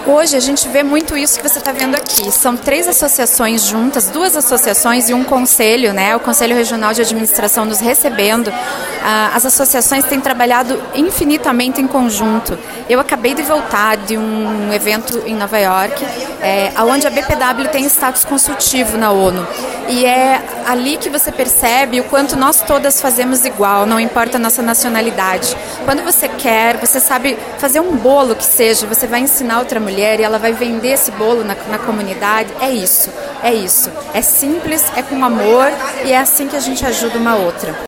Hoje a gente vê muito isso que você está vendo aqui. São 3 associações juntas, 2 associações e um conselho, né? O Conselho Regional de Administração nos recebendo. As associações têm trabalhado infinitamente em conjunto. Eu acabei de voltar de um evento em Nova York, onde a BPW tem status consultivo na ONU. E é ali que você percebe o quanto nós todas fazemos igual, não importa a nossa nacionalidade. Quando você quer, você sabe fazer um bolo que seja, você vai ensinar outra mulher e ela vai vender esse bolo na comunidade. É isso. É simples, é com amor e é assim que a gente ajuda uma outra.